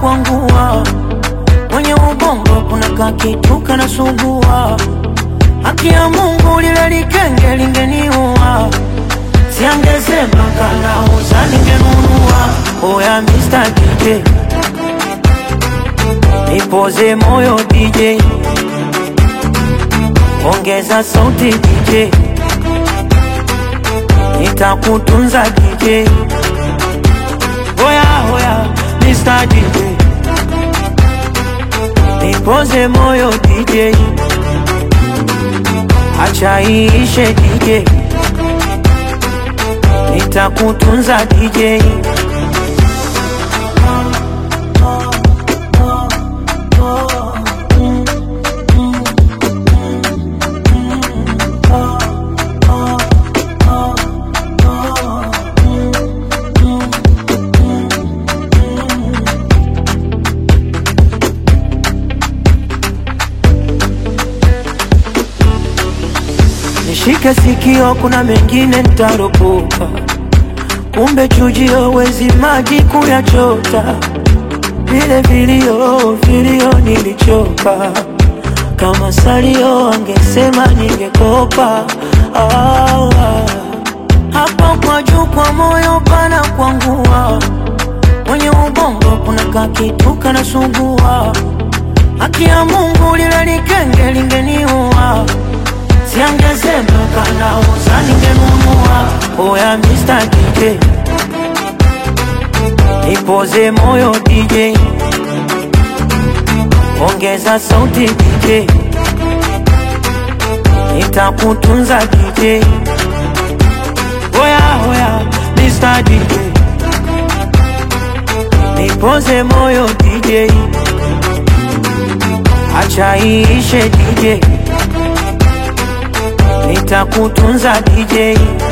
kwangua, mwenye ubongo kuna kakitu kanasumbua. Haki ya Mungu lile likenge lingeniua, siangesema kanauza ningenunua. Oya Mr. DJ, nipoze moyo DJ, ongeza sauti DJ, nitakutunza DJ. Oya oya Mr. DJ, nipoze moyo DJ, acha iishe DJ, nitakutunza DJ. Nishike sikio, kuna mengine nitaropoka, kumbe chujio wezi maji kuyachota. Vile vilio nilichoka, kama salio angesema ningekopa. Hapo kwa juu kwa moyo pana kwangua, mwenye ubongo kuna kakitu kanasumbua. Haki ya Mungu lile likenge lingeniua, siangesema kanauza ningenunua. Oya Mr. DJ, nipoze moyo DJ, ongeza sauti DJ, nitakutunza DJ. Oya oya Mr. DJ, nipoze moyo DJ, acha iishe DJ, nitakutunza DJ.